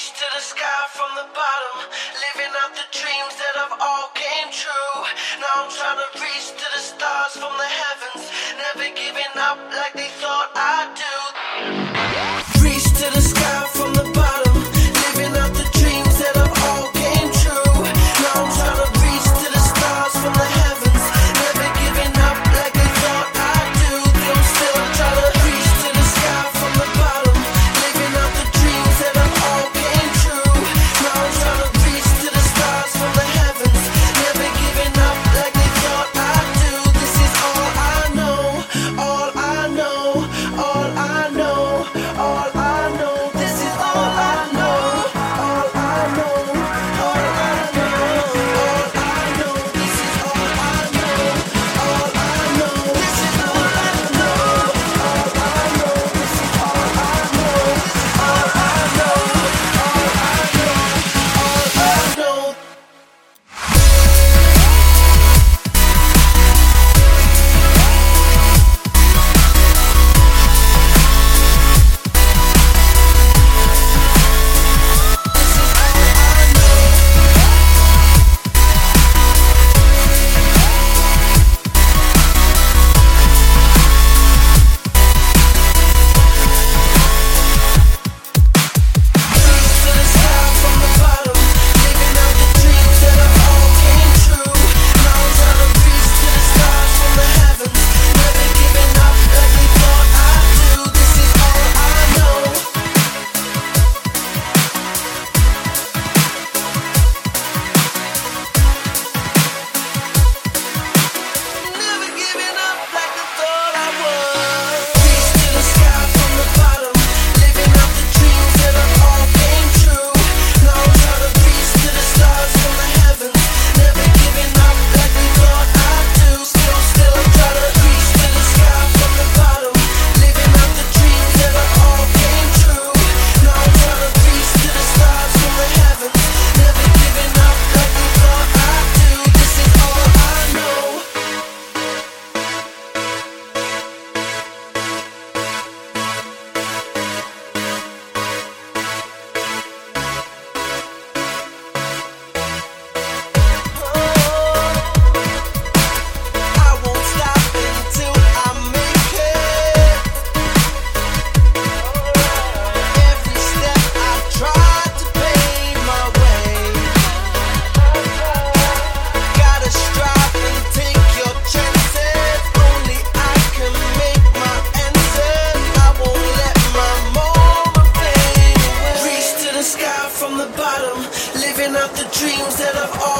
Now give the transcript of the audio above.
Reach to the sky from the bottom, living out the dreams that have all came true. Now I'm trying to reach to the stars from the heavens, never giving up like they thought I'd do. Reach to the sky from the bottom, living out the dreams that have all came true. Now I'm trying to reach to the stars from the heavens, never giving up like they thought I'd do. I'm still trying to reach to the sky from the bottom, living out the dreams that have all came true. Now I'm trying to reach to the stars from the heavens, never giving up like they thought I'd do. This is all I know, all I know, all I know, all I know. This is all I know, all I know, all I know, all I know. This is all I know, all I know. This is all I know, all I know. This is all I know, all I know, all I know, all I know. From the bottom, living out the dreams that I've